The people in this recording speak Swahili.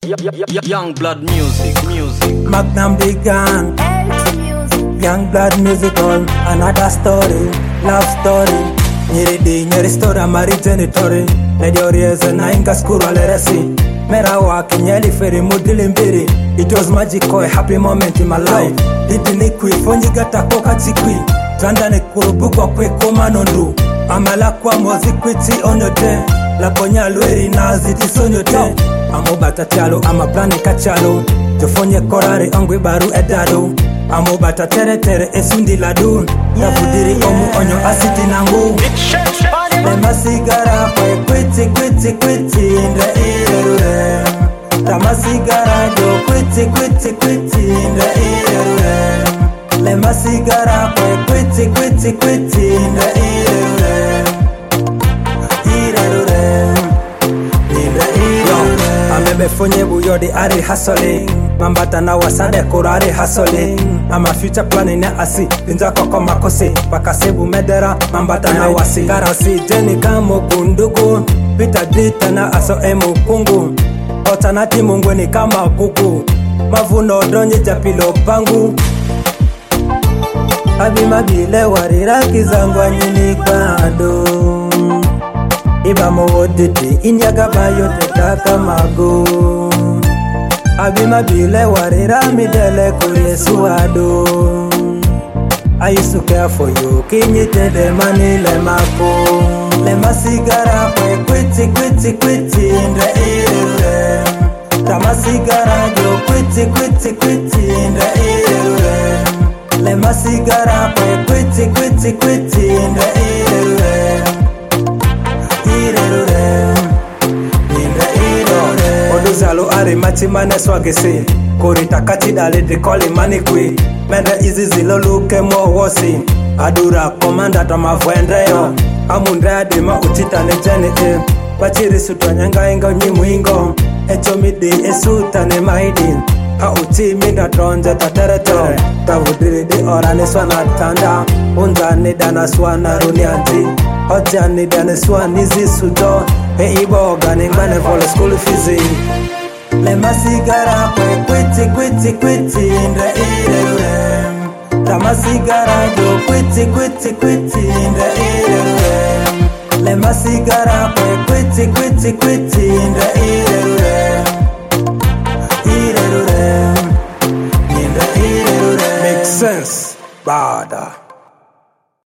Young blood music. Magnum Big Gang, Young blood musical, another story, love story. Nyiri story mari genitori. Ediorieze na inga skuru aleresi. Mera wa kinyeli feri mudili mbiri. It was magical, a happy moment in my life. Didi ni kui, fonji gata koka tikwi. Tranda ni kurubukwa kwe koma nondu. Amala kwa mozi kwiti onyote. La konya lueri na ziti sonyote. Amo bata chalo, ama plani kachalo. Jofonye korari ongwe baru edado. Amo bata tere esundi ladu. Yafudiri omu onyo asiti nangu. Lema sigara kwe kwiti indre irerure. Tama sigara jo kwiti indre irerure. Lema sigara kwe kwiti indre irerure. Amebe fonye buyodi ari hustling. Mambata na wasande kurari hustling. Ama future planning ya asi Linza koko makosi Pakasebu medera Mambata na wasi Karasi jeni kamo kundugu Pita drita na aso emu kungu Otanati mungweni kama kuku Mavuno donye japilo pangu Abimabile wariraki zangwa nyini kwado Iba mwoditi inyagabayo tetaka magu Abimabile warira midele kuyesu ado I used to care for you Kinyite de mani lemako Lema sigara kwe kwiti indre irure Tama sigara jo kwiti indre irure Lema sigara kwe kwiti indre irure Oduzalo ari machi mane swagisi Kurita kachi dali dikoli mani kwi Mende izi zilo luke mo wosi Adura komanda tama vuendreyo Amundrea dima uchita ne jeni Pachiri suto nyanga ingo nyimu ingo Echo midi esuta ne maidi Ha uchi minda tronje ta tere Tavudiri di orane swana tanda Unza nidana swana runianti Hoja nidane swani zisuto He ibo gani mane vole school fizi Lema sigara kwe kwiti indre irerure Tama sigara jo kwiti indre irerure Lema sigara kwe kwiti indre irerure Indre irerure Make sense, bada